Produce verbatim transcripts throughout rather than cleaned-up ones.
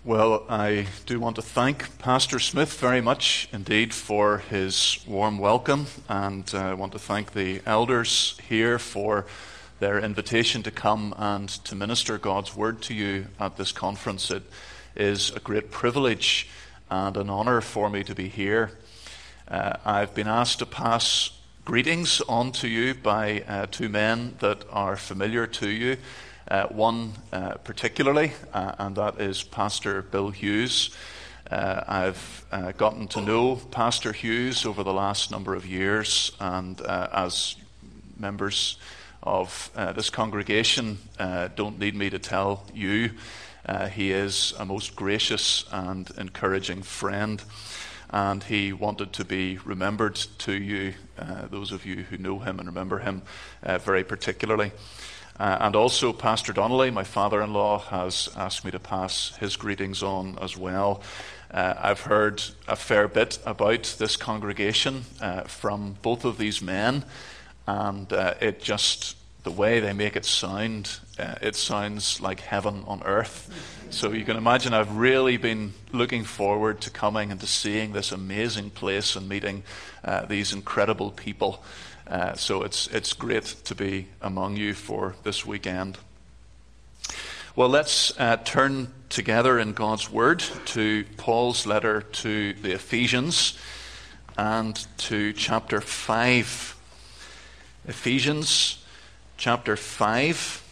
Well, I do want to thank Pastor Smith very much indeed for his warm welcome, and I uh, want to thank the elders here for their invitation to come and to minister God's word to you at this conference. It is a great privilege and an honor for me to be here. Uh, I've been asked to pass greetings on to you by uh, two men that are familiar to you. Uh, one uh, particularly, uh, and that is Pastor Bill Hughes. Uh, I've uh, gotten to know Pastor Hughes over the last number of years, and uh, as members of uh, this congregation uh, don't need me to tell you, uh, he is a most gracious and encouraging friend, and he wanted to be remembered to you, uh, those of you who know him and remember him uh, very particularly. Uh, and also Pastor Donnelly, my father-in-law, has asked me to pass his greetings on as well. Uh, I've heard a fair bit about this congregation uh, from both of these men, and uh, it just, the way they make it sound, uh, it sounds like heaven on earth. So you can imagine I've really been looking forward to coming and to seeing this amazing place and meeting uh, these incredible people. Uh, so it's it's great to be among you for this weekend. Well, let's uh, turn together in God's Word to Paul's letter to the Ephesians and to chapter five. Ephesians chapter five.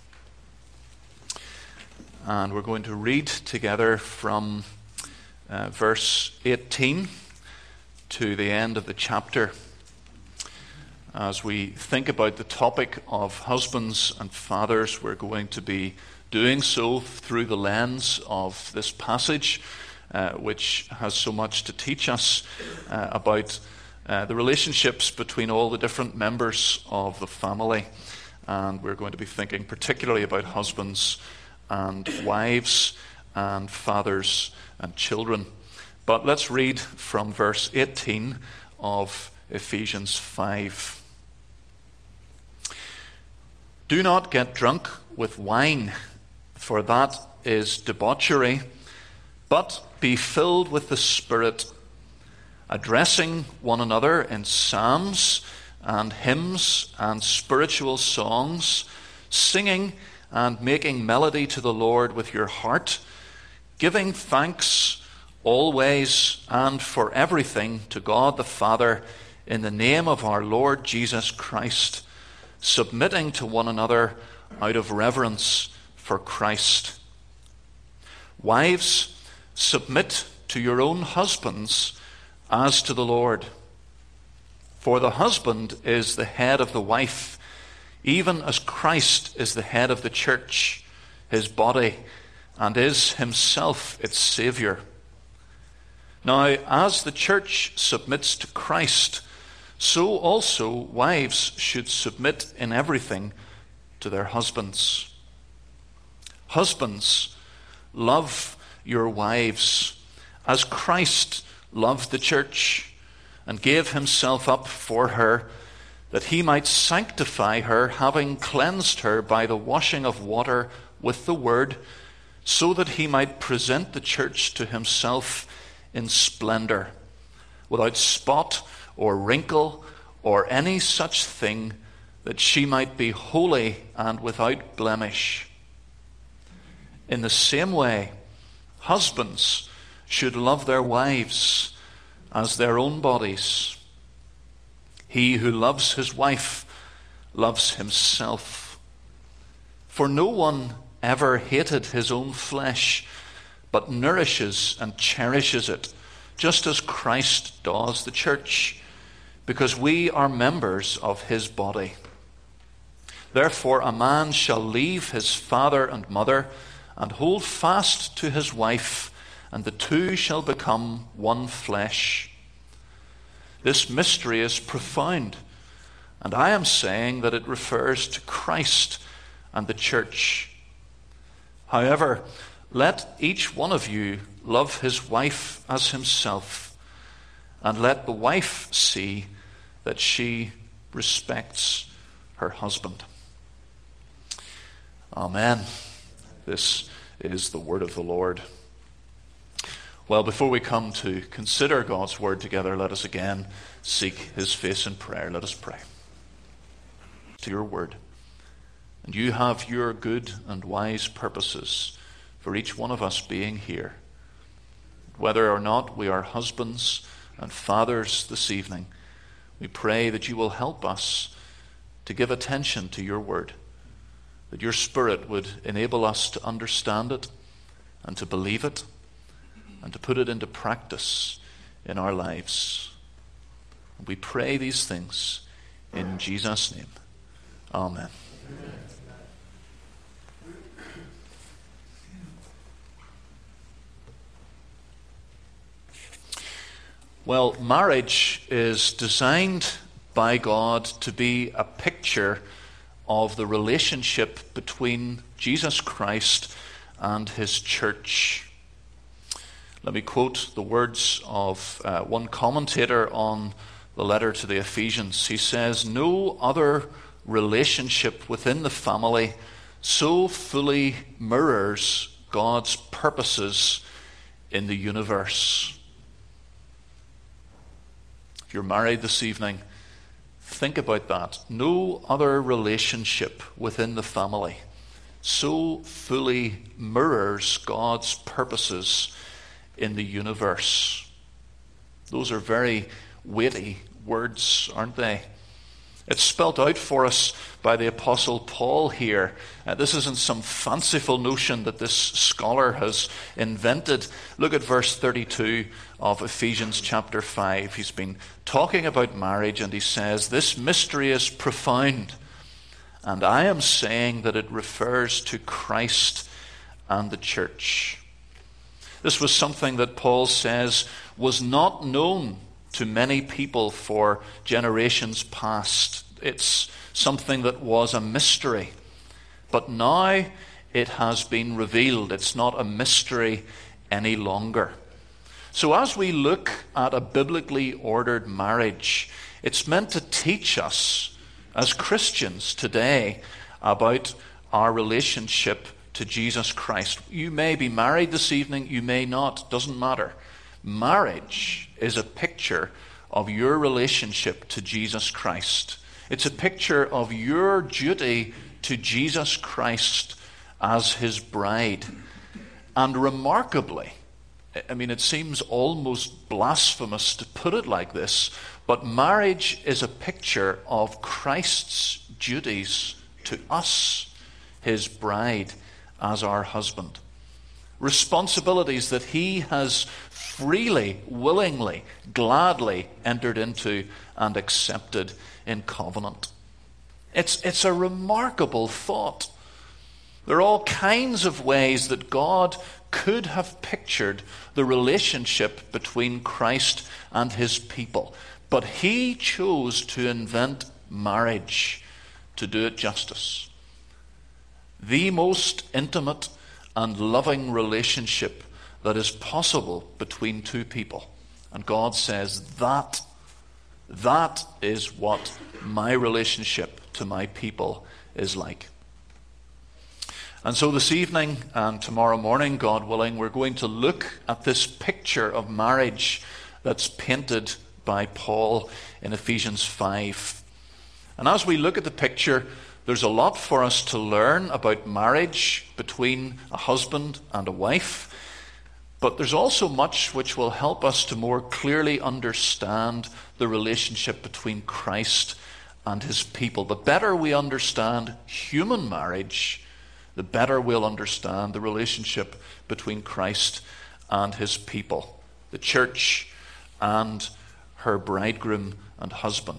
And we're going to read together from uh, verse eighteen to the end of the chapter. As we think about the topic of husbands and fathers, we're going to be doing so through the lens of this passage, uh, which has so much to teach us uh, about uh, the relationships between all the different members of the family. And we're going to be thinking particularly about husbands and wives and fathers and children. But let's read from verse eighteen of Ephesians five. Do not get drunk with wine, for that is debauchery, but be filled with the Spirit, addressing one another in psalms and hymns and spiritual songs, singing and making melody to the Lord with your heart, giving thanks always and for everything to God the Father in the name of our Lord Jesus Christ, submitting to one another out of reverence for Christ. Wives, submit to your own husbands as to the Lord. For the husband is the head of the wife, even as Christ is the head of the church, his body, and is himself its Saviour. Now, as the church submits to Christ, so also wives should submit in everything to their husbands. Husbands, love your wives as Christ loved the church and gave himself up for her, that he might sanctify her, having cleansed her by the washing of water with the word, so that he might present the church to himself in splendor, without spot or wrinkle or any such thing, that she might be holy and without blemish. In the same way, husbands should love their wives as their own bodies. He who loves his wife loves himself. For no one ever hated his own flesh, but nourishes and cherishes it, just as Christ does the church, because we are members of his body. Therefore a man shall leave his father and mother, and hold fast to his wife, and the two shall become one flesh. This mystery is profound, and I am saying that it refers to Christ and the church. However, let each one of you love his wife as himself, and let the wife see that she respects her husband. Amen. This is the word of the Lord. Well, before we come to consider God's word together, let us again seek his face in prayer. Let us pray. To your word. And you have your good and wise purposes for each one of us being here. Whether or not we are husbands and fathers this evening, we pray that you will help us to give attention to your word, that your Spirit would enable us to understand it and to believe it and to put it into practice in our lives. We pray these things in Jesus' name. Amen. Well, marriage is designed by God to be a picture of the relationship between Jesus Christ and his church. Let me quote the words of uh, one commentator on the letter to the Ephesians. He says, "No other relationship within the family so fully mirrors God's purposes in the universe." If you're married this evening, think about that. No other relationship within the family so fully mirrors God's purposes in the universe. Those are very weighty words, aren't they? It's spelt out for us by the Apostle Paul here. Uh, this isn't some fanciful notion that this scholar has invented. Look at verse thirty-two of Ephesians chapter five. He's been talking about marriage and he says, "This mystery is profound, and I am saying that it refers to Christ and the church." This was something that Paul says was not known to many people for generations past. It's something that was a mystery. But now it has been revealed. It's not a mystery any longer. So as we look at a biblically ordered marriage, it's meant to teach us as Christians today about our relationship to Jesus Christ. You may be married this evening, you may not, doesn't matter. Marriage is a picture of your relationship to Jesus Christ. It's a picture of your duty to Jesus Christ as his bride. And remarkably, I mean, it seems almost blasphemous to put it like this, but marriage is a picture of Christ's duties to us, his bride, as our husband. Responsibilities that he has freely, willingly, gladly entered into and accepted in covenant. It's, it's a remarkable thought. There are all kinds of ways that God could have pictured the relationship between Christ and his people. But he chose to invent marriage to do it justice. The most intimate and loving relationship that is possible between two people. And God says that, that is what my relationship to my people is like. And so this evening and tomorrow morning, God willing, we're going to look at this picture of marriage that's painted by Paul in Ephesians five. And as we look at the picture, there's a lot for us to learn about marriage between a husband and a wife. But there's also much which will help us to more clearly understand the relationship between Christ and his people. The better we understand human marriage, the better we'll understand the relationship between Christ and his people, the church and her bridegroom and husband.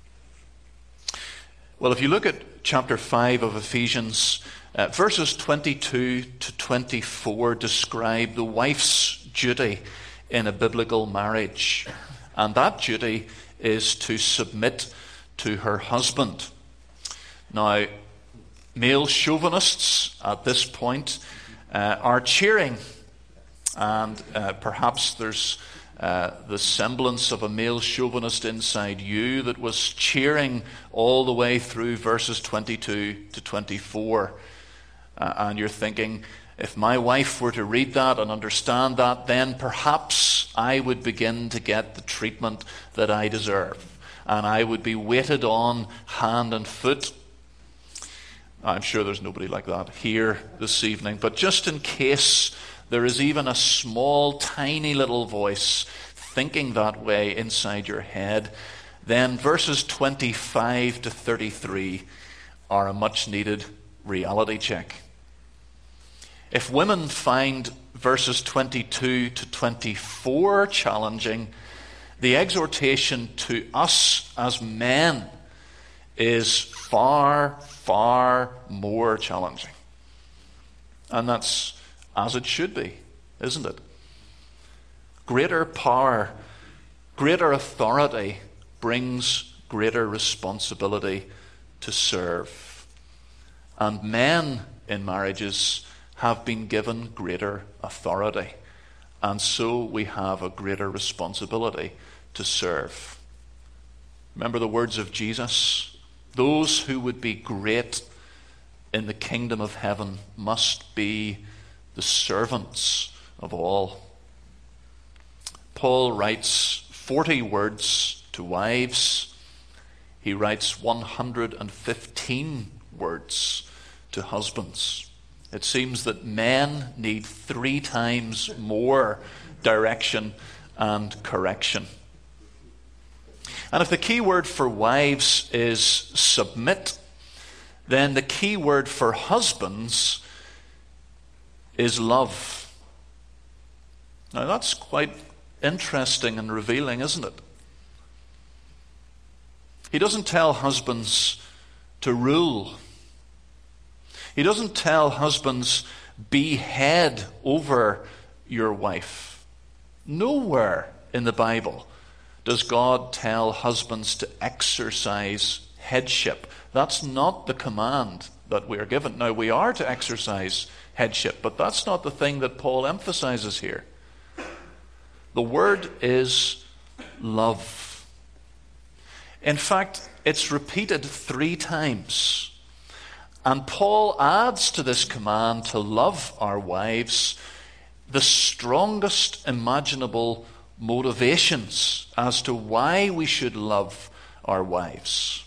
Well, if you look at chapter five of Ephesians, uh, verses twenty-two to twenty-four describe the wife's duty in a biblical marriage. And that duty is to submit to her husband. Now, male chauvinists at this point uh, are cheering, and uh, perhaps there's uh, the semblance of a male chauvinist inside you that was cheering all the way through verses twenty-two to twenty-four. Uh, and you're thinking, If my wife were to read that and understand that, then perhaps I would begin to get the treatment that I deserve, and I would be waited on hand and foot. I'm sure there's nobody like that here this evening, but just in case there is even a small, tiny little voice thinking that way inside your head, then verses twenty-five to thirty-three are a much-needed reality check. If women find verses twenty-two to twenty-four challenging, the exhortation to us as men is far, far more challenging. And that's as it should be, isn't it? Greater power, greater authority brings greater responsibility to serve. And men in marriages have been given greater authority. And so we have a greater responsibility to serve. Remember the words of Jesus? Those who would be great in the kingdom of heaven must be the servants of all. Paul writes forty words to wives. He writes one hundred fifteen words to husbands. It seems that men need three times more direction and correction. And if the key word for wives is submit, then the key word for husbands is love. Now that's quite interesting and revealing, isn't it? He doesn't tell husbands to rule. He doesn't tell husbands, be head over your wife. Nowhere in the Bible does God tell husbands to exercise headship. That's not the command that we are given. Now, we are to exercise headship, but that's not the thing that Paul emphasizes here. The word is love. In fact, it's repeated three times. And Paul adds to this command to love our wives the strongest imaginable motivations as to why we should love our wives.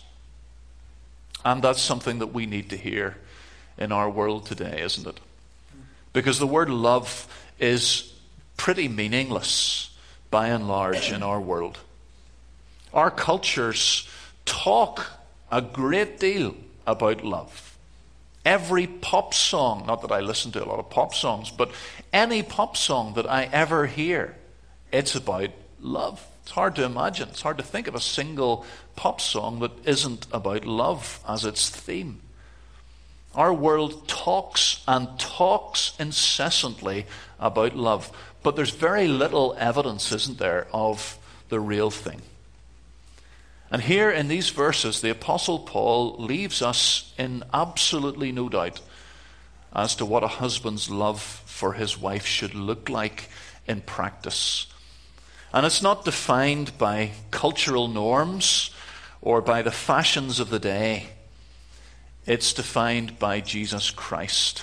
And that's something that we need to hear in our world today, isn't it? Because the word love is pretty meaningless by and large in our world. Our cultures talk a great deal about love. Every pop song, not that I listen to a lot of pop songs, but any pop song that I ever hear, it's about love. It's hard to imagine. It's hard to think of a single pop song that isn't about love as its theme. Our world talks and talks incessantly about love, but there's very little evidence, isn't there, of the real thing. And here in these verses, the Apostle Paul leaves us in absolutely no doubt as to what a husband's love for his wife should look like in practice. And it's not defined by cultural norms or by the fashions of the day. It's defined by Jesus Christ.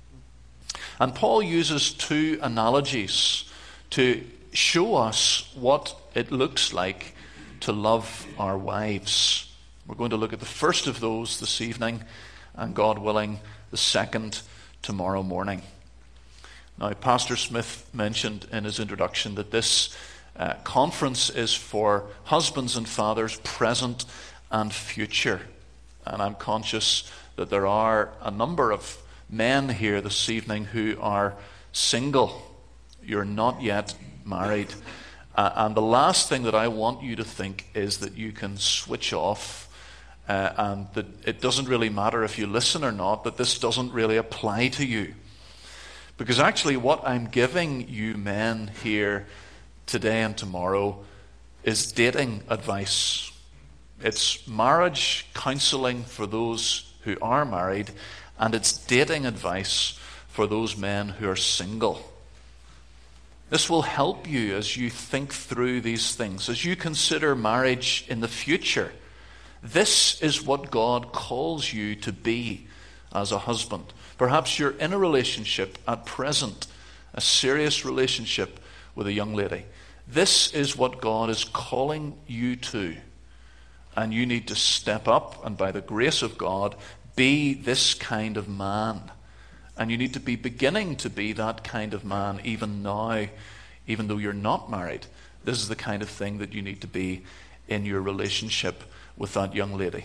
And Paul uses two analogies to show us what it looks like to love our wives. We're going to look at the first of those this evening, and God willing, the second tomorrow morning. Now, Pastor Smith mentioned in his introduction that this uh, conference is for husbands and fathers, present and future. And I'm conscious that there are a number of men here this evening who are single. You're not yet married. Uh, and the last thing that I want you to think is that you can switch off uh, and that it doesn't really matter if you listen or not, that this doesn't really apply to you. Because actually what I'm giving you men here today and tomorrow is dating advice. It's marriage counseling for those who are married, and it's dating advice for those men who are single. This will help you as you think through these things, as you consider marriage in the future. This is what God calls you to be as a husband. Perhaps you're in a relationship at present, a serious relationship with a young lady. This is what God is calling you to. And you need to step up and, by the grace of God, be this kind of man. And you need to be beginning to be that kind of man even now, even though you're not married. This is the kind of thing that you need to be in your relationship with that young lady.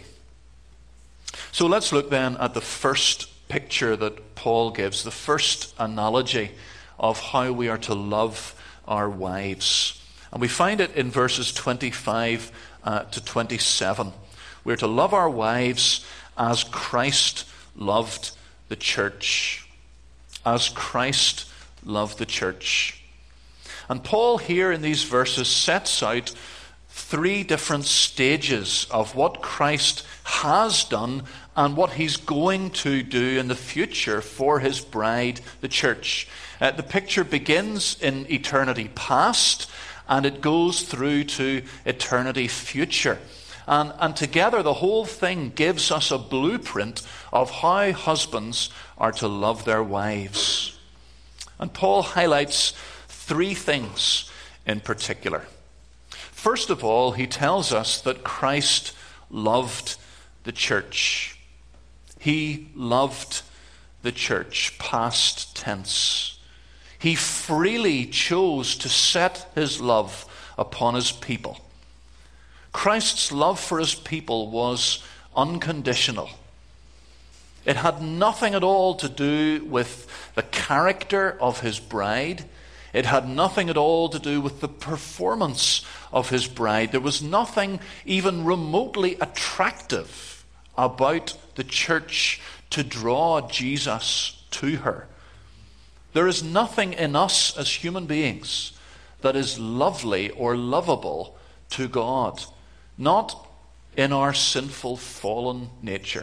So let's look then at the first picture that Paul gives, the first analogy of how we are to love our wives. And we find it in verses twenty-five uh, to twenty-seven. We are to love our wives as Christ loved the church. As Christ loved the church. And Paul here in these verses sets out three different stages of what Christ has done and what he's going to do in the future for his bride, the church. Uh, the picture begins in eternity past and it goes through to eternity future. And, and together the whole thing gives us a blueprint of how husbands are to love their wives. And Paul highlights three things in particular. First of all, he tells us that Christ loved the church. He loved the church, past tense. He freely chose to set his love upon his people. Christ's love for his people was unconditional. It had nothing at all to do with the character of his bride. It had nothing at all to do with the performance of his bride. There was nothing even remotely attractive about the church to draw Jesus to her. There is nothing in us as human beings that is lovely or lovable to God, not in our sinful, fallen nature.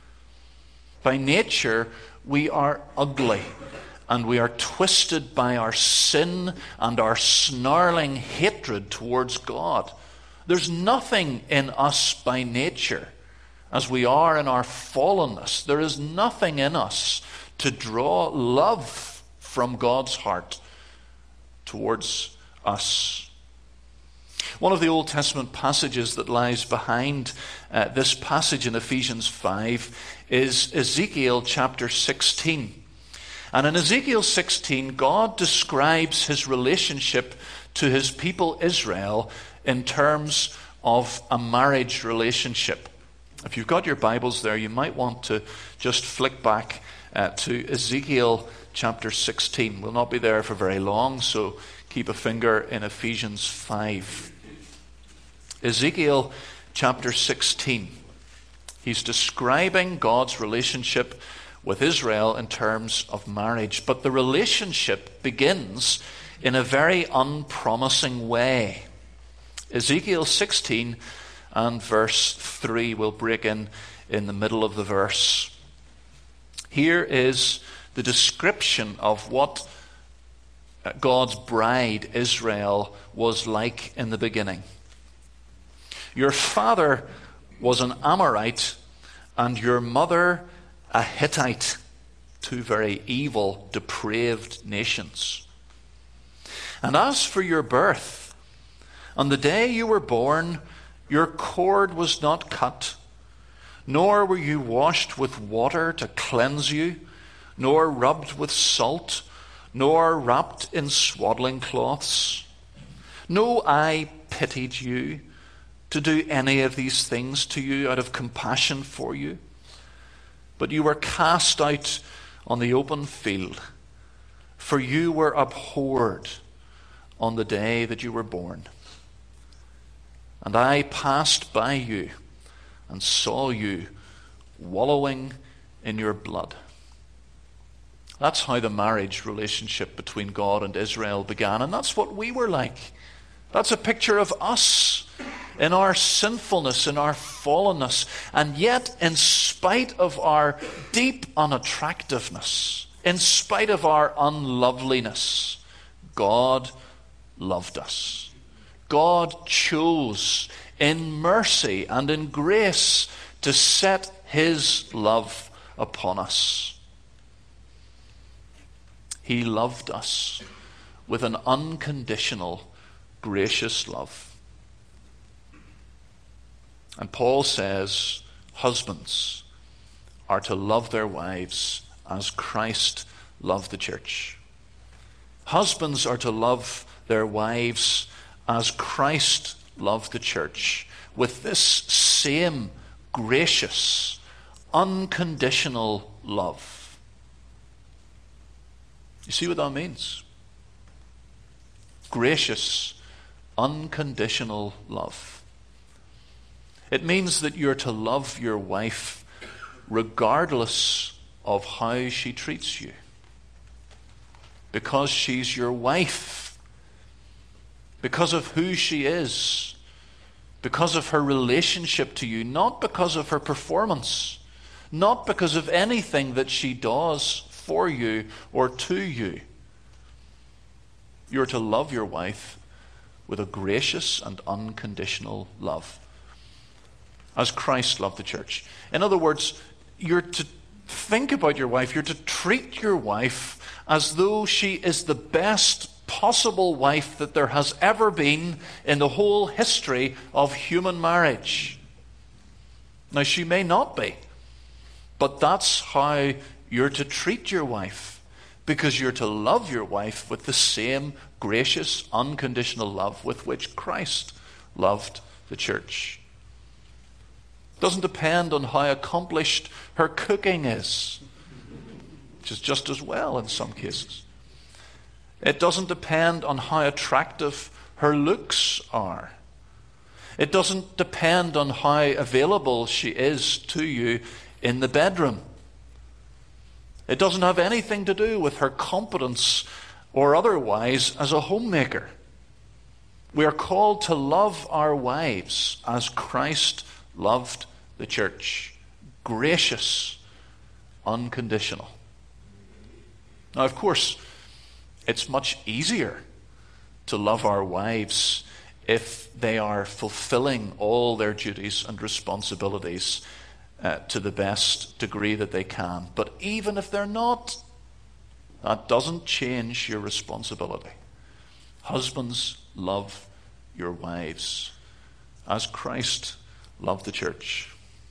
By nature, we are ugly, and we are twisted by our sin and our snarling hatred towards God. There's nothing in us by nature, as we are in our fallenness. There is nothing in us to draw love from God's heart towards us. One of the Old Testament passages that lies behind uh, this passage in Ephesians five is Ezekiel chapter sixteen. And in Ezekiel sixteen, God describes his relationship to his people Israel in terms of a marriage relationship. If you've got your Bibles there, you might want to just flick back uh, to Ezekiel chapter sixteen. We'll not be there for very long, so keep a finger in Ephesians five. Ezekiel chapter sixteen. He's describing God's relationship with Israel in terms of marriage. But the relationship begins in a very unpromising way. Ezekiel sixteen and verse three will break in in the middle of the verse. Here is the description of what God's bride, Israel, was like in the beginning. Your father was an Amorite, and your mother a Hittite, two very evil, depraved nations. And as for your birth, on the day you were born, your cord was not cut, nor were you washed with water to cleanse you, nor rubbed with salt, nor wrapped in swaddling cloths. No eye pitied you to do any of these things to you out of compassion for you. But you were cast out on the open field, for you were abhorred on the day that you were born. And I passed by you and saw you wallowing in your blood. That's how the marriage relationship between God and Israel began, and that's what we were like. That's a picture of us in our sinfulness, in our fallenness, and yet in spite of our deep unattractiveness, in spite of our unloveliness, God loved us. God chose in mercy and in grace to set his love upon us. He loved us with an unconditional, gracious love. And Paul says, husbands are to love their wives as Christ loved the church. Husbands are to love their wives as Christ loved the church, with this same gracious, unconditional love. You see what that means? Gracious, unconditional love. It means that you're to love your wife regardless of how she treats you. Because she's your wife. Because of who she is. Because of her relationship to you. Not because of her performance. Not because of anything that she does for you or to you. You're to love your wife with a gracious and unconditional love, as Christ loved the church. In other words, you're to think about your wife, you're to treat your wife as though she is the best possible wife that there has ever been in the whole history of human marriage. Now, she may not be, but that's how you're to treat your wife, because you're to love your wife with the same gracious, unconditional love with which Christ loved the church. It doesn't depend on how accomplished her cooking is, which is just as well in some cases. It doesn't depend on how attractive her looks are. It doesn't depend on how available she is to you in the bedroom. It doesn't have anything to do with her competence or otherwise as a homemaker. We are called to love our wives as Christ loved the church. Gracious, unconditional. Now, of course, it's much easier to love our wives if they are fulfilling all their duties and responsibilities uh, to the best degree that they can. But even if they're not, that doesn't change your responsibility. Husbands, love your wives as Christ loved the church.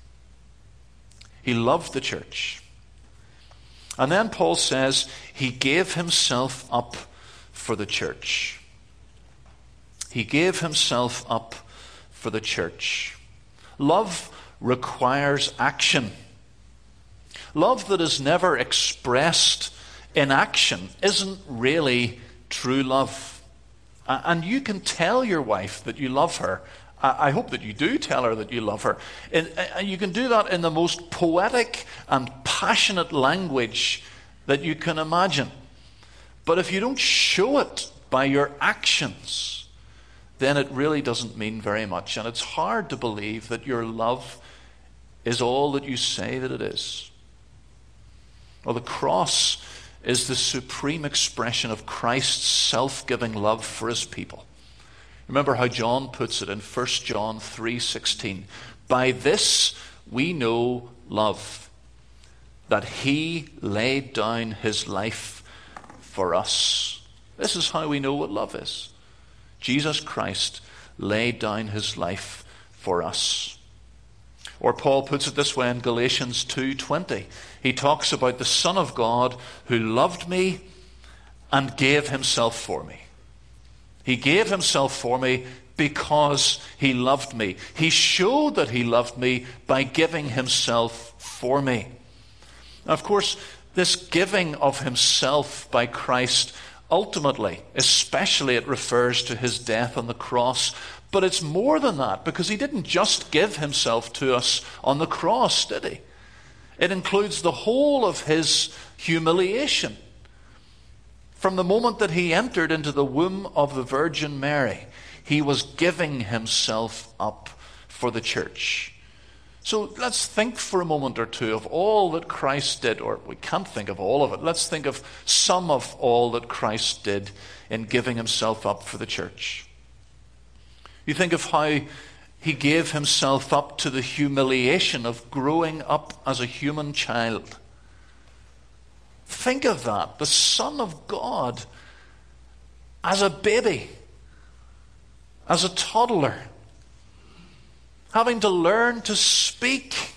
He loved the church. And then Paul says he gave himself up for the church. He gave himself up for the church. Love requires action. Love that is never expressed in action isn't really true love. And you can tell your wife that you love her. I hope that you do tell her that you love her. And you can do that in the most poetic and passionate language that you can imagine. But if you don't show it by your actions, then it really doesn't mean very much. And it's hard to believe that your love is all that you say that it is. Well, the cross is the supreme expression of Christ's self-giving love for his people. Remember how John puts it in First John three sixteen. By this we know love, that he laid down his life for us. This is how we know what love is. Jesus Christ laid down his life for us. Or Paul puts it this way in Galatians two twenty. He talks about the Son of God who loved me and gave himself for me. He gave himself for me because he loved me. He showed that he loved me by giving himself for me. Now, of course, this giving of himself by Christ, ultimately, especially it refers to his death on the cross. But it's more than that, because he didn't just give himself to us on the cross, did he? It includes the whole of his humiliation. From the moment that he entered into the womb of the Virgin Mary, he was giving himself up for the church. So let's think for a moment or two of all that Christ did, or we can't think of all of it. Let's think of some of all that Christ did in giving himself up for the church. You think of how he gave himself up to the humiliation of growing up as a human child. Think of that. The Son of God as a baby, as a toddler, having to learn to speak.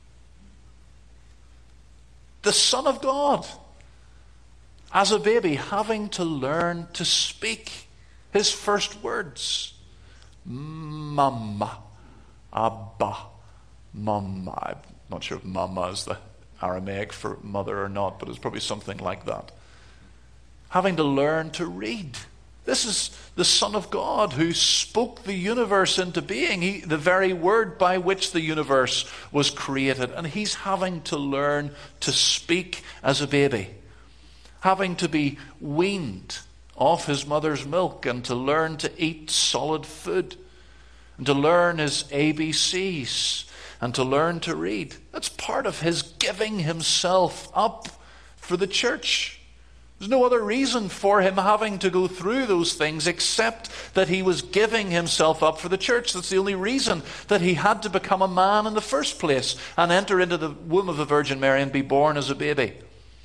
The Son of God as a baby, having to learn to speak. His first words, Mama, Abba, Mama. I'm not sure if Mama is the Aramaic for mother or not, but it's probably something like that. Having to learn to read. This is the Son of God who spoke the universe into being, he, the very word by which the universe was created. And he's having to learn to speak as a baby, having to be weaned off his mother's milk and to learn to eat solid food and to learn his A B Cs and to learn to read. That's part of his giving himself up for the church. There's no other reason for him having to go through those things except that he was giving himself up for the church. That's the only reason that he had to become a man in the first place and enter into the womb of the Virgin Mary and be born as a baby.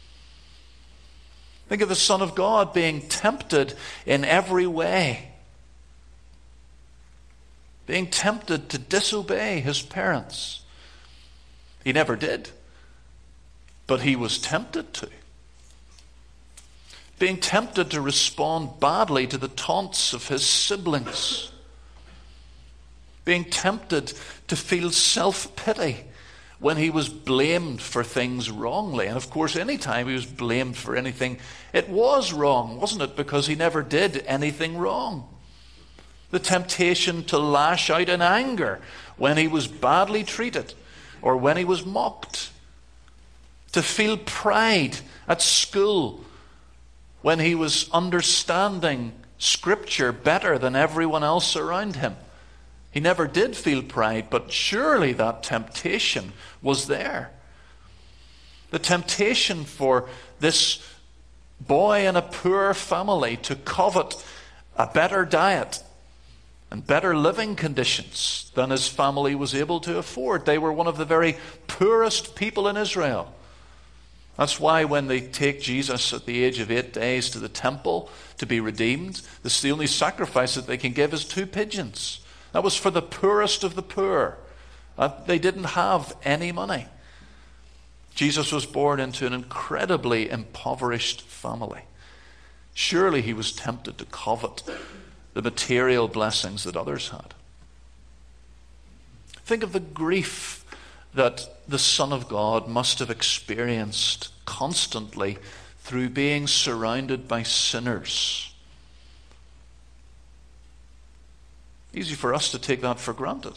Think of the Son of God being tempted in every way, being tempted to disobey his parents. He never did, but he was tempted to. Being tempted to respond badly to the taunts of his siblings. Being tempted to feel self-pity when he was blamed for things wrongly. And of course, any time he was blamed for anything, it was wrong, wasn't it? Because he never did anything wrong. The temptation to lash out in anger when he was badly treated or when he was mocked. To feel pride at school when he was understanding Scripture better than everyone else around him. He never did feel pride, but surely that temptation was there. The temptation for this boy in a poor family to covet a better diet and better living conditions than his family was able to afford. They were one of the very poorest people in Israel. That's why when they take Jesus at the age of eight days to the temple to be redeemed, this is the only sacrifice that they can give is two pigeons. That was for the poorest of the poor. Uh, they didn't have any money. Jesus was born into an incredibly impoverished family. Surely he was tempted to covet the material blessings that others had. Think of the grief that the Son of God must have experienced constantly through being surrounded by sinners. Easy for us to take that for granted.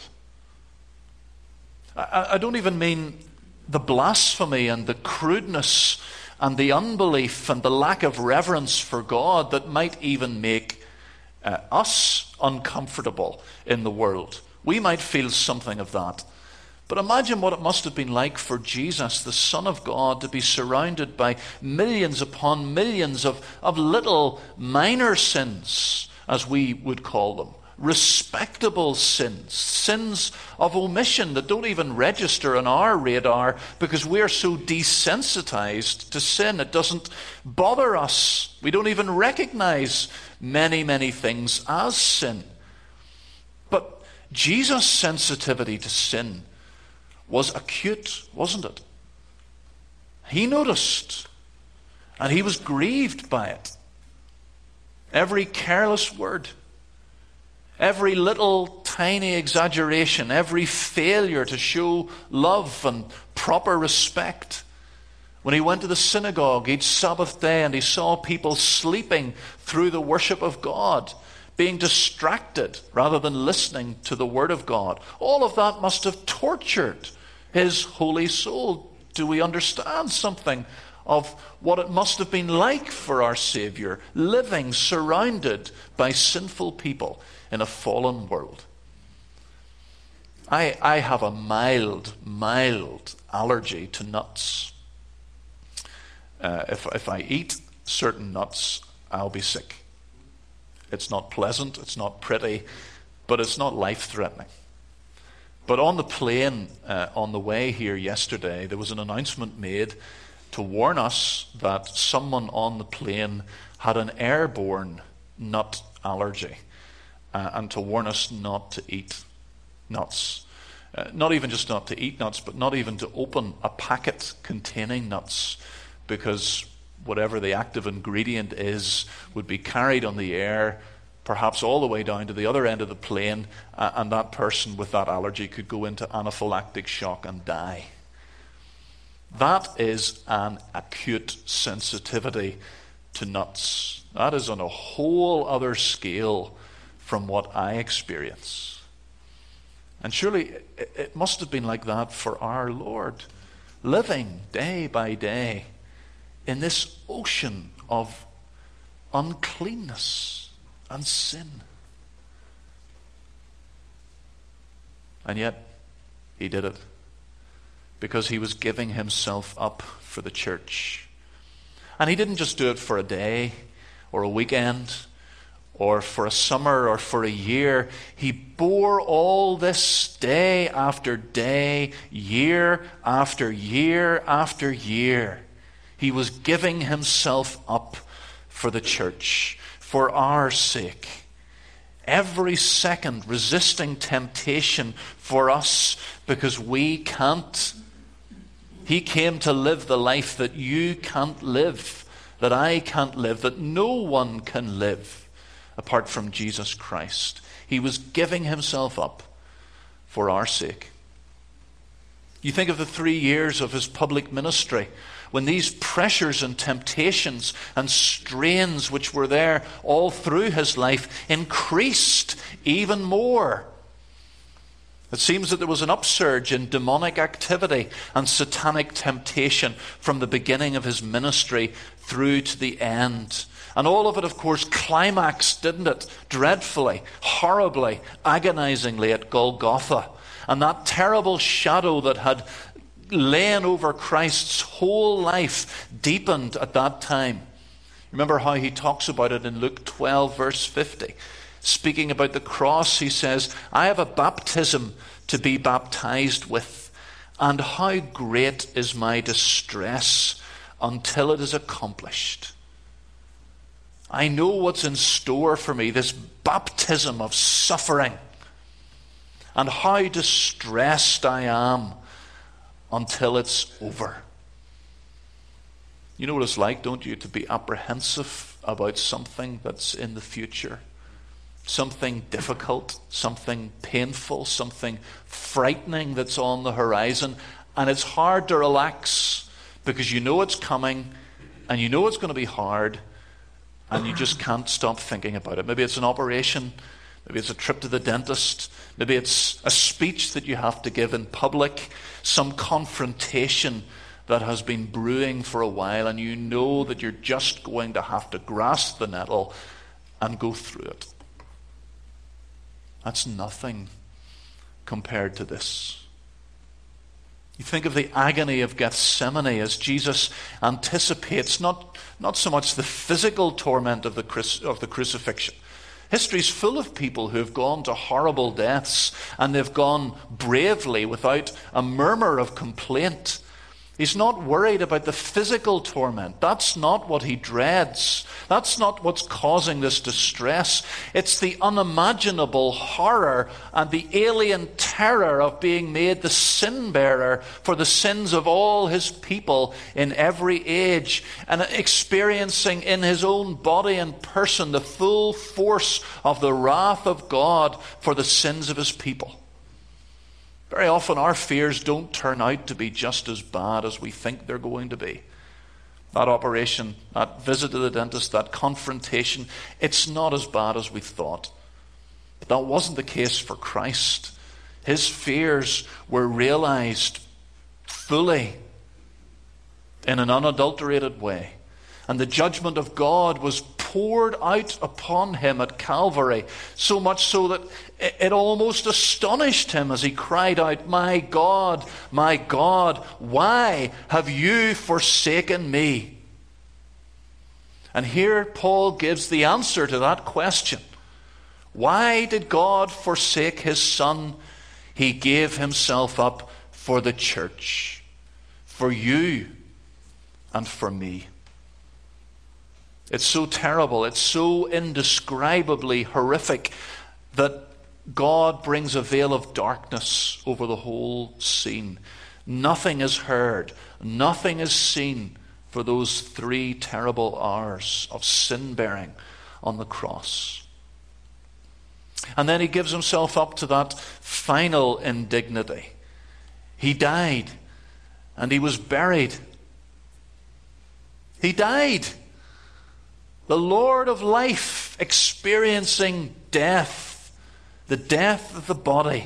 I, I don't even mean the blasphemy and the crudeness and the unbelief and the lack of reverence for God that might even make uh, us uncomfortable in the world. We might feel something of that. But imagine what it must have been like for Jesus, the Son of God, to be surrounded by millions upon millions of, of little minor sins, as we would call them. Respectable sins, sins of omission that don't even register on our radar because we're so desensitized to sin. It doesn't bother us. We don't even recognize many, many things as sin. But Jesus' sensitivity to sin was acute, wasn't it? He noticed, and he was grieved by it. Every careless word, every little tiny exaggeration, every failure to show love and proper respect. When he went to the synagogue each Sabbath day and he saw people sleeping through the worship of God, being distracted rather than listening to the Word of God, all of that must have tortured his holy soul. Do we understand something of what it must have been like for our Savior, living surrounded by sinful people in a fallen world? I, I have a mild, mild allergy to nuts. Uh, if, if I eat certain nuts, I'll be sick. It's not pleasant, it's not pretty, but it's not life-threatening. But on the plane, uh, on the way here yesterday, there was an announcement made to warn us that someone on the plane had an airborne nut allergy, uh, and to warn us not to eat nuts. Uh, not even just not to eat nuts, but not even to open a packet containing nuts, because whatever the active ingredient is would be carried on the air, perhaps all the way down to the other end of the plane, uh, and that person with that allergy could go into anaphylactic shock and die. That is an acute sensitivity to nuts. That is on a whole other scale from what I experience. And surely it must have been like that for our Lord, living day by day in this ocean of uncleanness and sin. And yet, he did it because he was giving himself up for the church. And he didn't just do it for a day or a weekend or for a summer or for a year. He bore all this day after day, year after year after year. He was giving himself up for the church, for our sake. Every second resisting temptation for us because we can't. He came to live the life that you can't live, that I can't live, that no one can live apart from Jesus Christ. He was giving himself up for our sake. You think of the three years of his public ministry, when these pressures and temptations and strains which were there all through his life increased even more. It seems that there was an upsurge in demonic activity and satanic temptation from the beginning of his ministry through to the end. And all of it, of course, climaxed, didn't it? Dreadfully, horribly, agonizingly at Golgotha. And that terrible shadow that had lain over Christ's whole life deepened at that time. Remember how he talks about it in Luke twelve, verse fifty. Speaking about the cross, he says, I have a baptism to be baptized with, and how great is my distress until it is accomplished. I know what's in store for me, this baptism of suffering, and how distressed I am until it's over. You know what it's like, don't you, to be apprehensive about something that's in the future? Something difficult, something painful, something frightening that's on the horizon. And it's hard to relax because you know it's coming and you know it's going to be hard and you just can't stop thinking about it. Maybe it's an operation, maybe it's a trip to the dentist, maybe it's a speech that you have to give in public, some confrontation that has been brewing for a while, and you know that you're just going to have to grasp the nettle and go through it. That's nothing compared to this. You think of the agony of Gethsemane as Jesus anticipates not, not so much the physical torment of the, cru- of the crucifixion. History's full of people who have gone to horrible deaths, and they've gone bravely without a murmur of complaint. He's not worried about the physical torment. That's not what he dreads. That's not what's causing this distress. It's the unimaginable horror and the alien terror of being made the sin bearer for the sins of all his people in every age, and experiencing in his own body and person the full force of the wrath of God for the sins of his people. Very often our fears don't turn out to be just as bad as we think they're going to be. That operation, that visit to the dentist, that confrontation, it's not as bad as we thought. But that wasn't the case for Christ. His fears were realized fully in an unadulterated way. And the judgment of God was poured out upon him at Calvary, so much so that it almost astonished him as he cried out, "My God, my God, why have you forsaken me?" And here Paul gives the answer to that question. Why did God forsake his Son? He gave himself up for the church, for you and for me. It's so terrible, it's so indescribably horrific that God brings a veil of darkness over the whole scene. Nothing is heard, nothing is seen for those three terrible hours of sin-bearing on the cross. And then he gives himself up to that final indignity. He died, and he was buried. He died. The Lord of life experiencing death, the death of the body.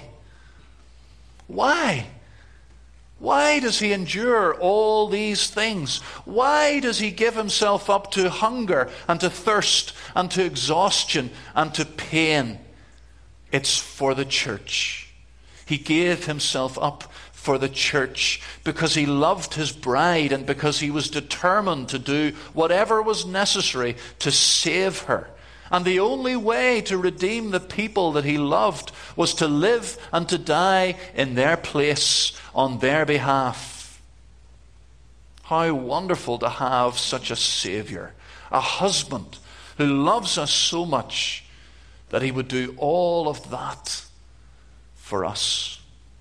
Why? Why does he endure all these things? Why does he give himself up to hunger and to thirst and to exhaustion and to pain? It's for the church. He gave himself up for the church because he loved his bride and because he was determined to do whatever was necessary to save her. And the only way to redeem the people that he loved was to live and to die in their place on their behalf. How wonderful to have such a Savior, a husband who loves us so much that he would do all of that for us.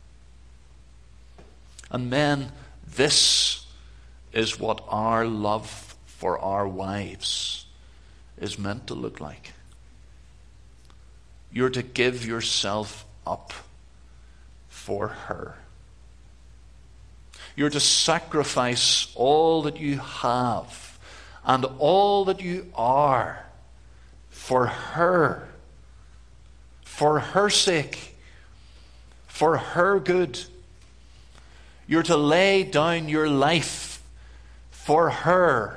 And men, this is what our love for our wives is meant to look like. You're to give yourself up for her. You're to sacrifice all that you have and all that you are for her, for her sake, for her good. You're to lay down your life for her.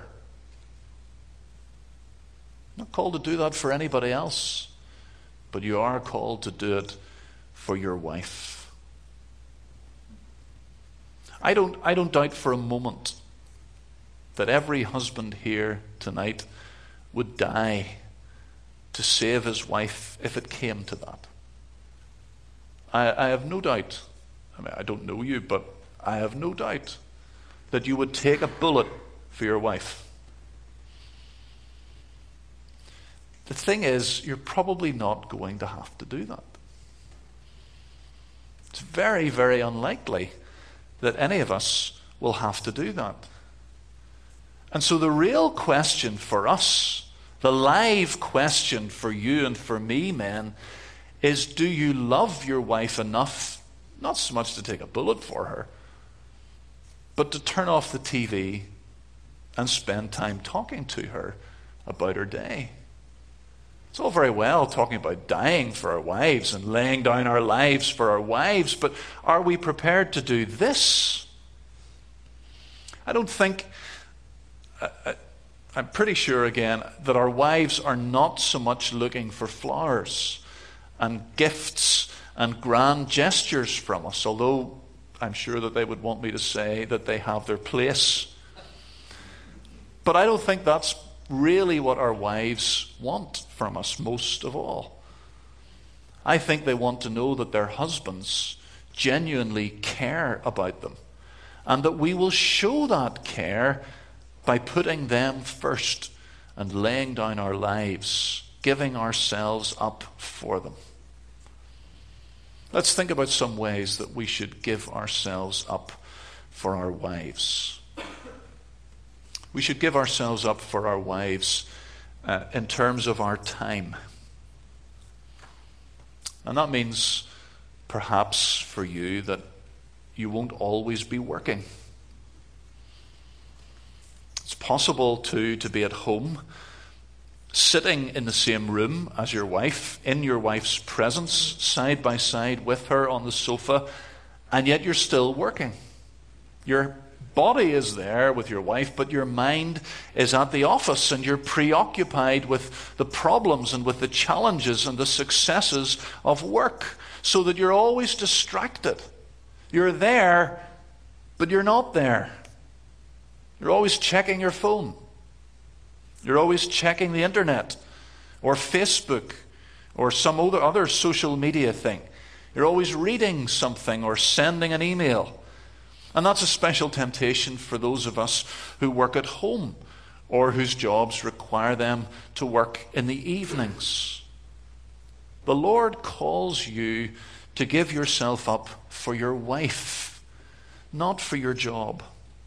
Not called to do that for anybody else, but you are called to do it for your wife. I don't, I don't doubt for a moment that every husband here tonight would die to save his wife if it came to that. I, I have no doubt. I mean, I don't know you, but I have no doubt that you would take a bullet for your wife. The thing is, you're probably not going to have to do that. It's very, very unlikely that any of us will have to do that. And so the real question for us, the live question for you and for me, men, is do you love your wife enough, not so much to take a bullet for her, but to turn off the T V and spend time talking to her about her day? It's all very well talking about dying for our wives and laying down our lives for our wives, but are we prepared to do this? I don't think, I, I'm pretty sure again, that our wives are not so much looking for flowers and gifts and grand gestures from us, although I'm sure that they would want me to say that they have their place. But I don't think that's really what our wives want from us most of all. I think they want to know that their husbands genuinely care about them, and that we will show that care by putting them first and laying down our lives, giving ourselves up for them. Let's think about some ways that we should give ourselves up for our wives. We should give ourselves up for our wives uh, in terms of our time. And that means, perhaps for you, that you won't always be working. It's possible, too, to be at home, sitting in the same room as your wife, in your wife's presence, side by side with her on the sofa, and yet you're still working. Your body is there with your wife, but your mind is at the office, and you're preoccupied with the problems and with the challenges and the successes of work, so that you're always distracted. You're there, but you're not there. You're always checking your phone. You're always checking the internet or Facebook or some other, other social media thing. You're always reading something or sending an email. And that's a special temptation for those of us who work at home or whose jobs require them to work in the evenings. The Lord calls you to give yourself up for your wife, not for your job.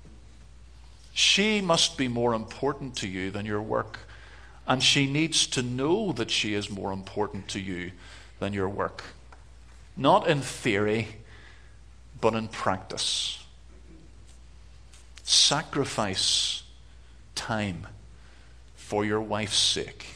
She must be more important to you than your work, and she needs to know that she is more important to you than your work. Not in theory, but in practice. Sacrifice time for your wife's sake.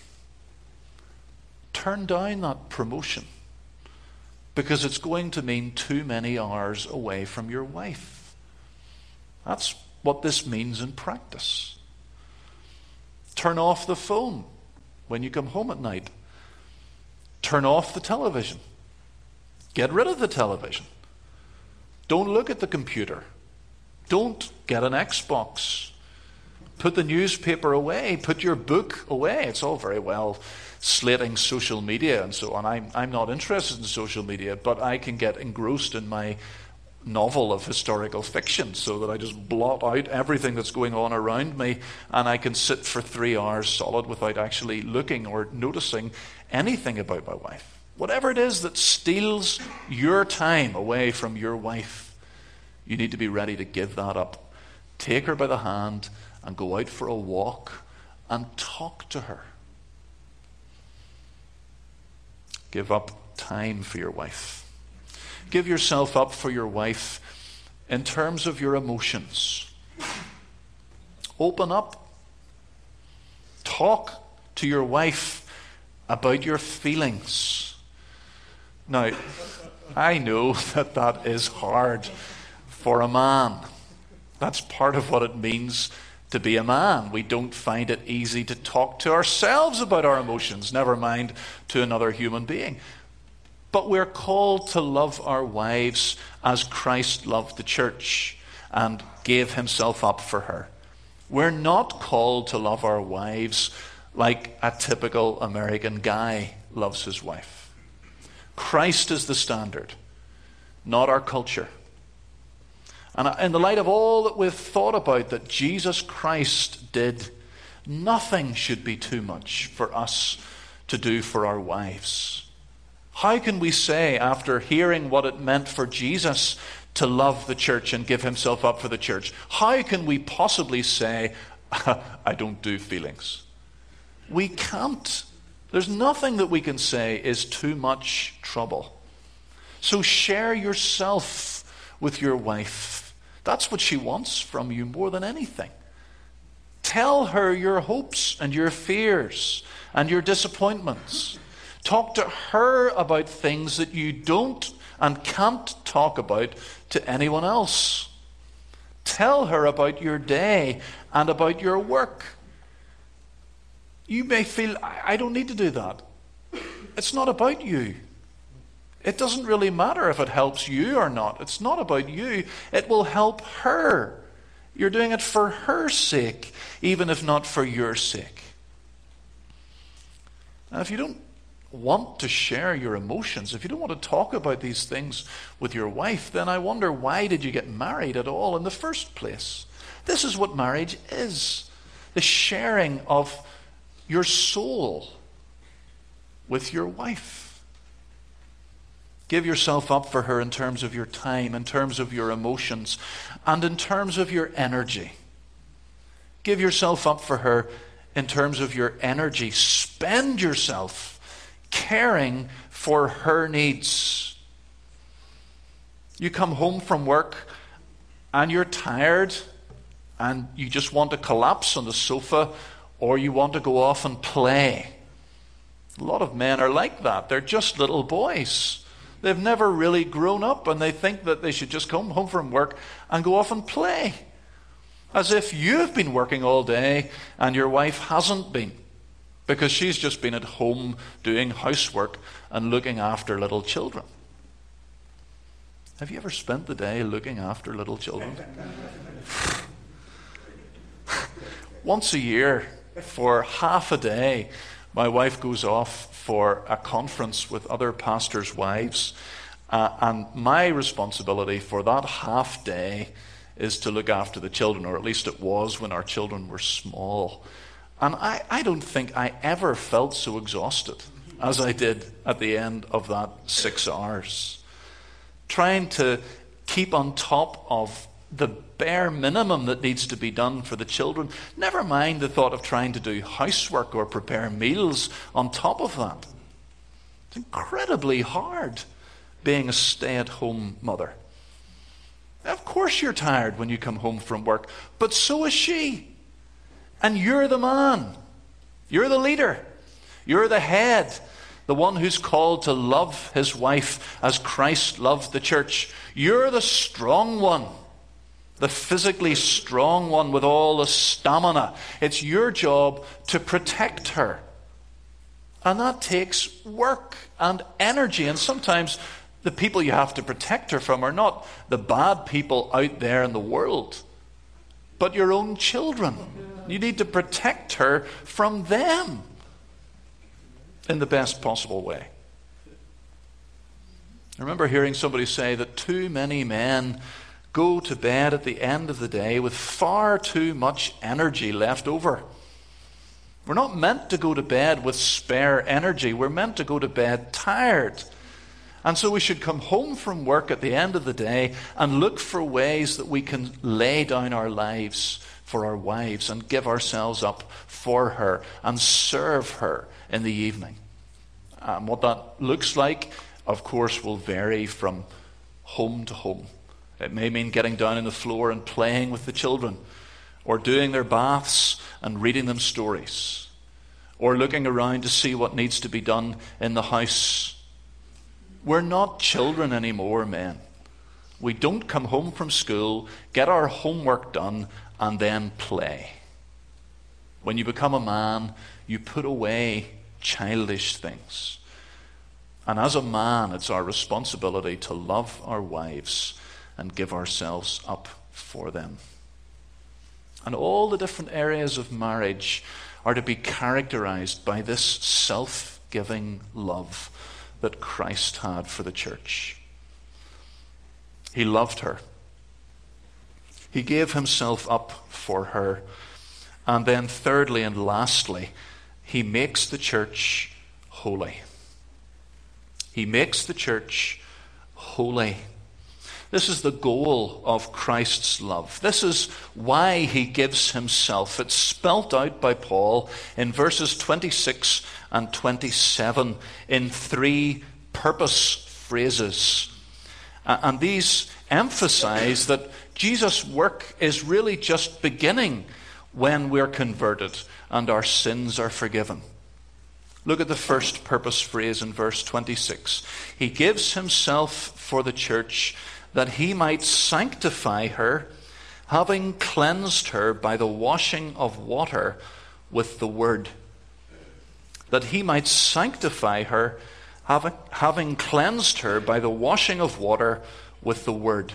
Turn down that promotion because it's going to mean too many hours away from your wife. That's what this means in practice. Turn off the phone when you come home at night. Turn off the television. Get rid of the television. Don't look at the computer. Don't get an Xbox. Put the newspaper away. Put your book away. It's all very well slating social media and so on. I'm, I'm not interested in social media, but I can get engrossed in my novel of historical fiction so that I just blot out everything that's going on around me, and I can sit for three hours solid without actually looking or noticing anything about my wife. Whatever it is that steals your time away from your wife, you need to be ready to give that up. Take her by the hand and go out for a walk and talk to her. Give up time for your wife. Give yourself up for your wife in terms of your emotions. Open up. Talk to your wife about your feelings. Now, I know that that is hard for a man. That's part of what it means to be a man. We don't find it easy to talk to ourselves about our emotions, never mind to another human being. But we're called to love our wives as Christ loved the church and gave himself up for her. We're not called to love our wives like a typical American guy loves his wife. Christ is the standard, not our culture. And in the light of all that we've thought about that Jesus Christ did, nothing should be too much for us to do for our wives. How can we say, after hearing what it meant for Jesus to love the church and give himself up for the church, how can we possibly say, I don't do feelings? We can't. There's nothing that we can say is too much trouble. So share yourself with your wife. That's what she wants from you more than anything. Tell her your hopes and your fears and your disappointments. Talk to her about things that you don't and can't talk about to anyone else. Tell her about your day and about your work. You may feel, I don't need to do that. It's not about you. It doesn't really matter if it helps you or not. It's not about you. It will help her. You're doing it for her sake, even if not for your sake. And if you don't want to share your emotions, if you don't want to talk about these things with your wife, then I wonder, why did you get married at all in the first place? This is what marriage is. The sharing of your soul with your wife. Give yourself up for her in terms of your time, in terms of your emotions, and in terms of your energy. Give yourself up for her in terms of your energy. Spend yourself caring for her needs. You come home from work and you're tired and you just want to collapse on the sofa, or you want to go off and play. A lot of men are like that. They're just little boys. They've never really grown up, and they think that they should just come home from work and go off and play. As if you've been working all day and your wife hasn't been, because she's just been at home doing housework and looking after little children. Have you ever spent the day looking after little children? Once a year, for half a day, my wife goes off for a conference with other pastors' wives, Uh, and my responsibility for that half day is to look after the children, or at least it was when our children were small. And I, I don't think I ever felt so exhausted as I did at the end of that six hours. Trying to keep on top of the bare minimum that needs to be done for the children. Never mind the thought of trying to do housework or prepare meals on top of that. It's incredibly hard being a stay-at-home mother. Of course you're tired when you come home from work, but so is she. And you're the man. You're the leader. You're the head. The one who's called to love his wife as Christ loved the church. You're the strong one. The physically strong one with all the stamina. It's your job to protect her. And that takes work and energy. And sometimes the people you have to protect her from are not the bad people out there in the world, but your own children. You need to protect her from them in the best possible way. I remember hearing somebody say that too many men go to bed at the end of the day with far too much energy left over. We're not meant to go to bed with spare energy. We're meant to go to bed tired. And so we should come home from work at the end of the day and look for ways that we can lay down our lives for our wives and give ourselves up for her and serve her in the evening. And what that looks like, of course, will vary from home to home. It may mean getting down on the floor and playing with the children, or doing their baths and reading them stories, or looking around to see what needs to be done in the house. We're not children anymore, men. We don't come home from school, get our homework done, and then play. When you become a man, you put away childish things. And as a man, it's our responsibility to love our wives and give ourselves up for them. And all the different areas of marriage are to be characterized by this self-giving love that Christ had for the church. He loved her. He gave himself up for her. And then thirdly and lastly, he makes the church holy. He makes the church holy. This is the goal of Christ's love. This is why he gives himself. It's spelt out by Paul in verses twenty-six and twenty-seven in three purpose phrases. And these emphasize that Jesus' work is really just beginning when we're converted and our sins are forgiven. Look at the first purpose phrase in verse twenty-six. He gives himself for the church that he might sanctify her, having cleansed her by the washing of water with the word. That he might sanctify her, having, having cleansed her by the washing of water with the word.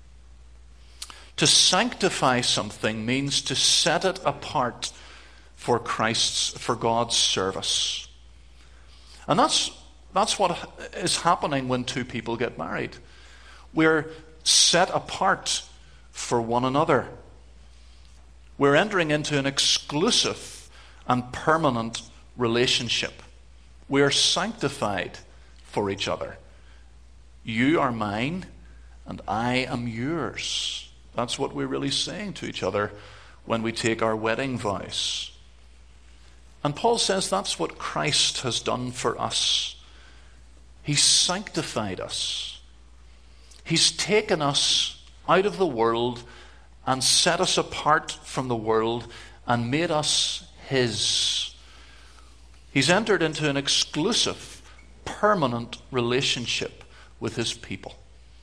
To sanctify something means to set it apart for Christ's, for God's service. And that's, that's what is happening when two people get married. We're set apart for one another. We're entering into an exclusive and permanent relationship. We are sanctified for each other. You are mine and I am yours. That's what we're really saying to each other when we take our wedding vows. And Paul says that's what Christ has done for us. He's sanctified us. He's taken us out of the world and set us apart from the world and made us his. He's entered into an exclusive, permanent relationship with his people.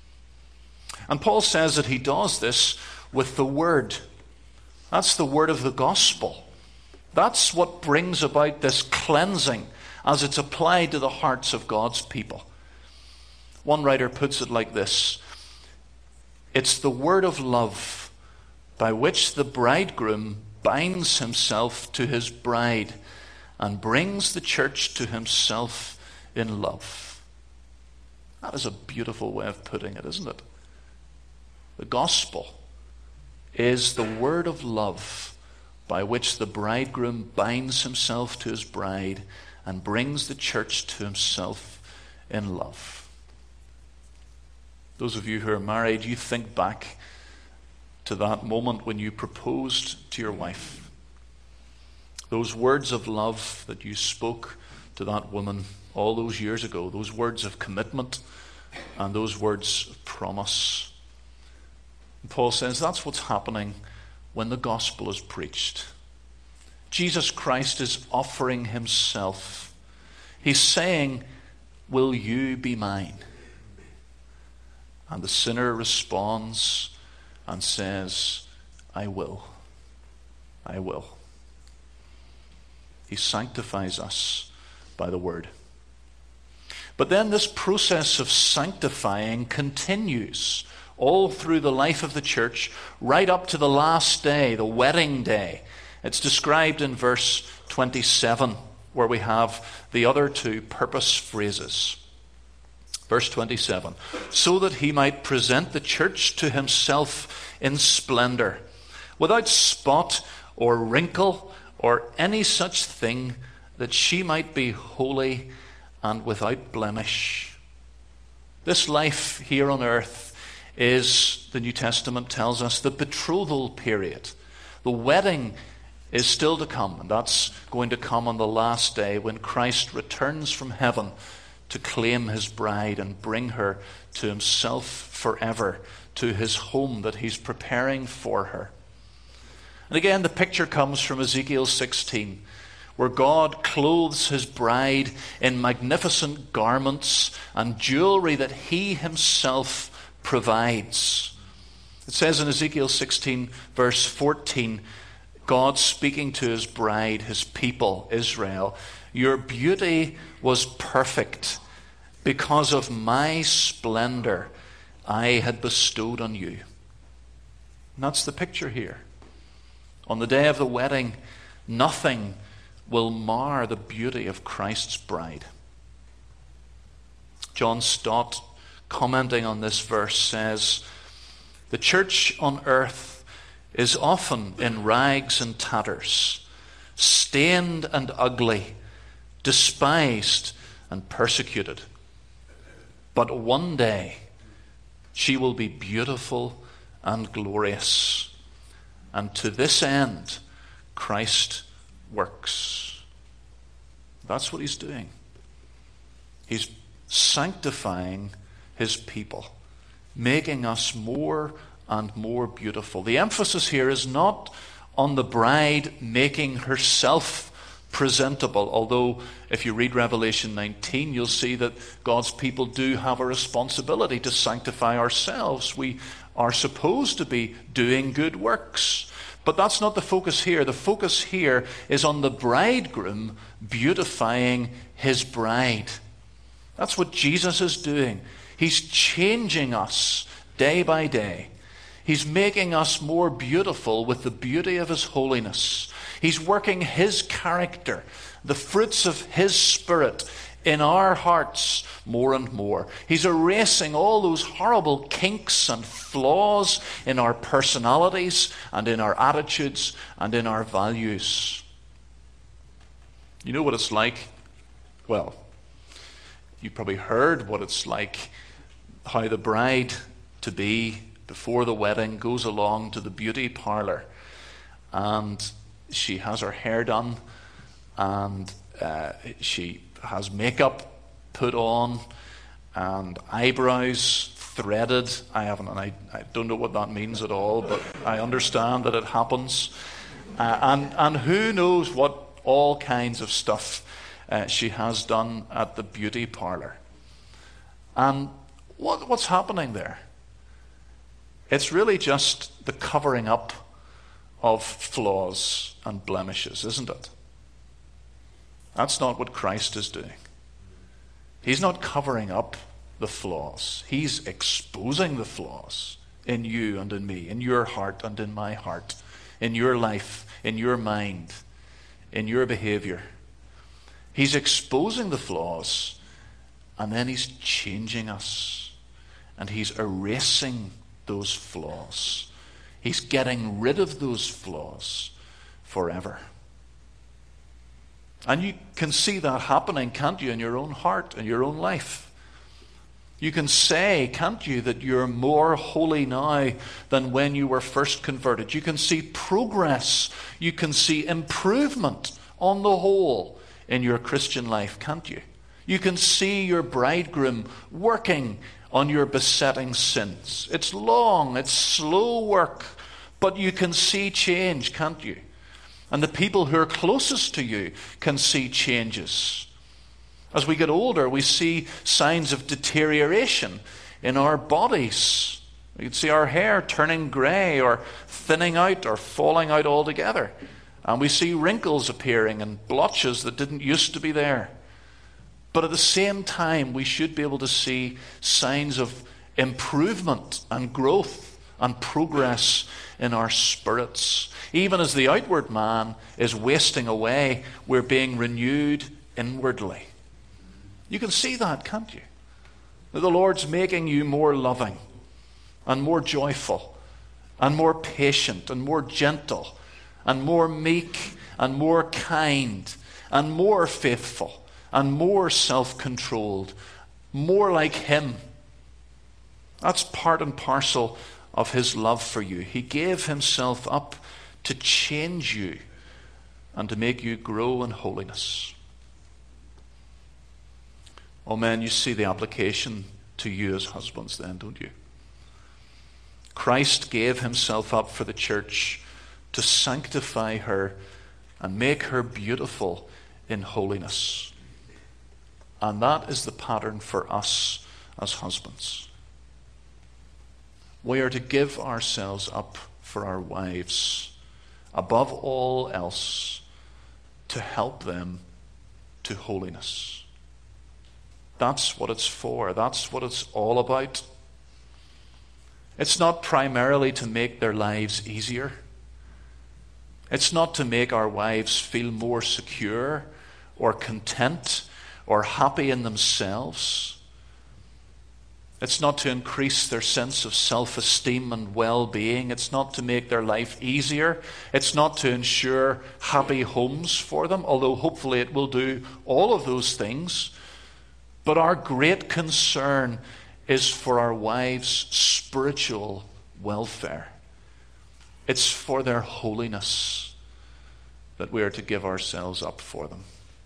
And Paul says that he does this with the word. That's the word of the gospel. That's what brings about this cleansing as it's applied to the hearts of God's people. One writer puts it like this: it's the word of love by which the bridegroom binds himself to his bride and brings the church to himself in love. That is a beautiful way of putting it, isn't it? The gospel is the word of love by which the bridegroom binds himself to his bride and brings the church to himself in love. Those of you who are married, you think back to that moment when you proposed to your wife. Those words of love that you spoke to that woman all those years ago, those words of commitment and those words of promise. And Paul says that's what's happening when the gospel is preached. Jesus Christ is offering himself. He's saying, "Will you be mine?" And the sinner responds and says, "I will. I will." He sanctifies us by the word. But then this process of sanctifying continues all through the life of the church, right up to the last day, the wedding day. It's described in verse twenty-seven, where we have the other two purpose phrases. Verse twenty-seven, so that he might present the church to himself in splendor, without spot or wrinkle or any such thing, that she might be holy and without blemish. This life here on earth is, the New Testament tells us, the betrothal period. The wedding is still to come, and that's going to come on the last day when Christ returns from heaven to claim his bride and bring her to himself forever, to his home that he's preparing for her. And again, the picture comes from Ezekiel sixteen, where God clothes his bride in magnificent garments and jewelry that he himself provides. It says in Ezekiel sixteen, verse fourteen, God speaking to his bride, his people, Israel, "Your beauty was perfect because of my splendor I had bestowed on you." And that's the picture here. On the day of the wedding, nothing will mar the beauty of Christ's bride. John Stott, commenting on this verse, says, "The church on earth is often in rags and tatters, stained and ugly, despised and persecuted. But one day she will be beautiful and glorious. And to this end, Christ works." That's what he's doing. He's sanctifying his people, making us more and more beautiful. The emphasis here is not on the bride making herself presentable, although if you read Revelation nineteen, you'll see that God's people do have a responsibility to sanctify ourselves. We are supposed to be doing good works. But that's not the focus here. The focus here is on the bridegroom beautifying his bride. That's what Jesus is doing. He's changing us day by day. He's making us more beautiful with the beauty of his holiness. He's working his character, the fruits of his Spirit in our hearts more and more. He's erasing all those horrible kinks and flaws in our personalities and in our attitudes and in our values. You know what it's like? Well, you probably heard what it's like, how the bride-to-be before the wedding goes along to the beauty parlor and she has her hair done and uh, she has makeup put on and eyebrows threaded. I haven't, and I, I don't know what that means at all, but I understand that it happens. Uh, and, and who knows what all kinds of stuff uh, she has done at the beauty parlor. And what, what's happening there? It's really just the covering up of flaws and blemishes, isn't it? That's not what Christ is doing. He's not covering up the flaws. He's exposing the flaws in you and in me, in your heart and in my heart, in your life, in your mind, in your behavior. He's exposing the flaws And then he's changing us. And he's erasing those flaws. He's getting rid of those flaws forever. And you can see that happening, can't you, in your own heart, in your own life. You can say, can't you, that you're more holy now than when you were first converted. You can see progress. You can see improvement on the whole in your Christian life, can't you? You can see your bridegroom working on your besetting sins. It's long, it's slow work, but you can see change, can't you? And the people who are closest to you can see changes. As we get older, we see signs of deterioration in our bodies. We can see our hair turning grey or thinning out or falling out altogether. And we see wrinkles appearing and blotches that didn't used to be there. But at the same time, we should be able to see signs of improvement and growth and progress in our spirits. Even as the outward man is wasting away, we're being renewed inwardly. You can see that, can't you? That the Lord's making you more loving and more joyful and more patient and more gentle and more meek and more kind and more faithful and more self-controlled, more like Him. That's part and parcel of His love for you. He gave Himself up to change you and to make you grow in holiness. Oh man, you see the application to you as husbands then, don't you? Christ gave Himself up for the church to sanctify her and make her beautiful in holiness. And that is the pattern for us as husbands. We are to give ourselves up for our wives, above all else, to help them to holiness. That's what it's for. That's what it's all about. It's not primarily to make their lives easier. It's not to make our wives feel more secure or content or happy in themselves. It's not to increase their sense of self-esteem and well-being. It's not to make their life easier. It's not to ensure happy homes for them, although hopefully it will do all of those things. But our great concern is for our wives' spiritual welfare. It's for their holiness that we are to give ourselves up for them.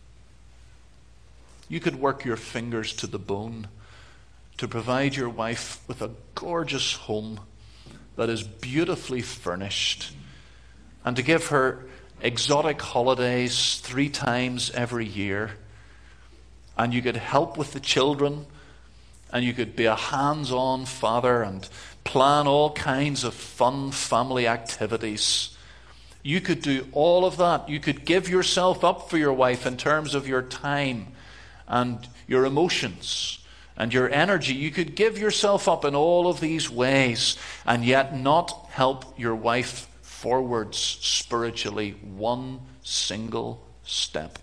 You could work your fingers to the bone to provide your wife with a gorgeous home that is beautifully furnished, and to give her exotic holidays three times every year. And you could help with the children, and you could be a hands-on father and plan all kinds of fun family activities. You could do all of that. You could give yourself up for your wife in terms of your time and your emotions and your energy. You could give yourself up in all of these ways and yet not help your wife forwards spiritually one single step.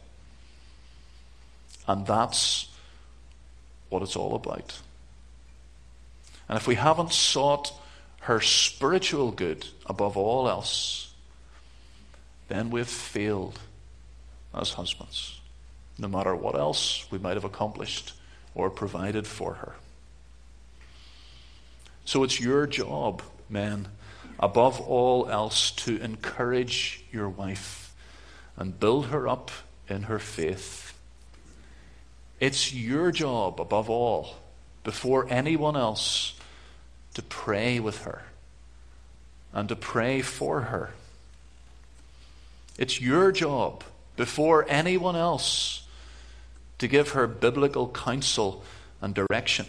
And that's what it's all about. And if we haven't sought her spiritual good above all else, then we've failed as husbands, no matter what else we might have accomplished or provided for her. So it's your job, men, above all else, to encourage your wife and build her up in her faith. It's your job, above all, before anyone else, to pray with her and to pray for her. It's your job, before anyone else, to give her biblical counsel and direction.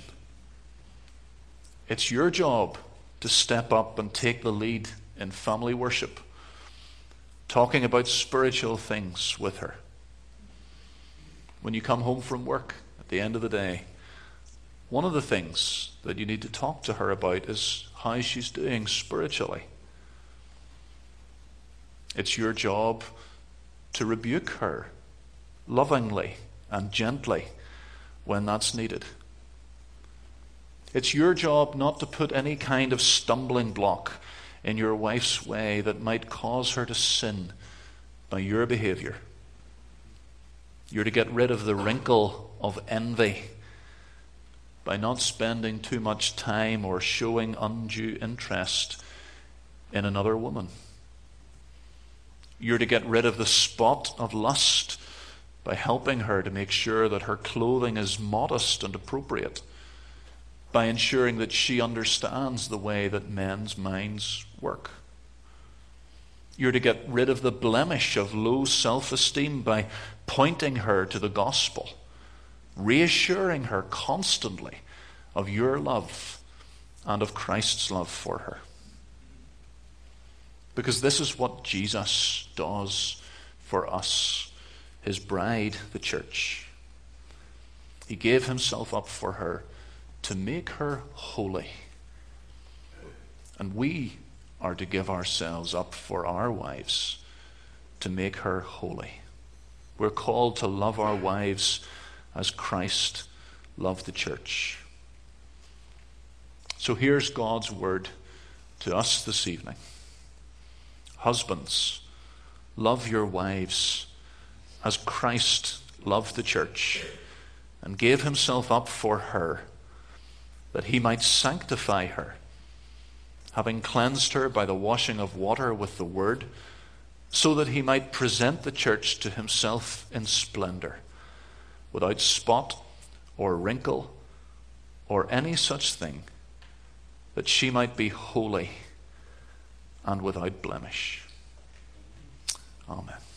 It's your job to step up and take the lead in family worship, talking about spiritual things with her. When you come home from work at the end of the day, one of the things that you need to talk to her about is how she's doing spiritually. It's your job to rebuke her lovingly and gently when that's needed. It's your job not to put any kind of stumbling block in your wife's way that might cause her to sin by your behavior. You're to get rid of the wrinkle of envy by not spending too much time or showing undue interest in another woman. You're to get rid of the spot of lust by helping her to make sure that her clothing is modest and appropriate, by ensuring that she understands the way that men's minds work. You're to get rid of the blemish of low self-esteem by pointing her to the gospel, reassuring her constantly of your love and of Christ's love for her. Because this is what Jesus does for us, his bride, the church. He gave himself up for her to make her holy. And we are to give ourselves up for our wives to make her holy. We're called to love our wives as Christ loved the church. So here's God's word to us this evening. Husbands, love your wives as Christ loved the church and gave himself up for her, that he might sanctify her, having cleansed her by the washing of water with the word, so that he might present the church to himself in splendor, without spot or wrinkle or any such thing, that she might be holy and without blemish. Amen.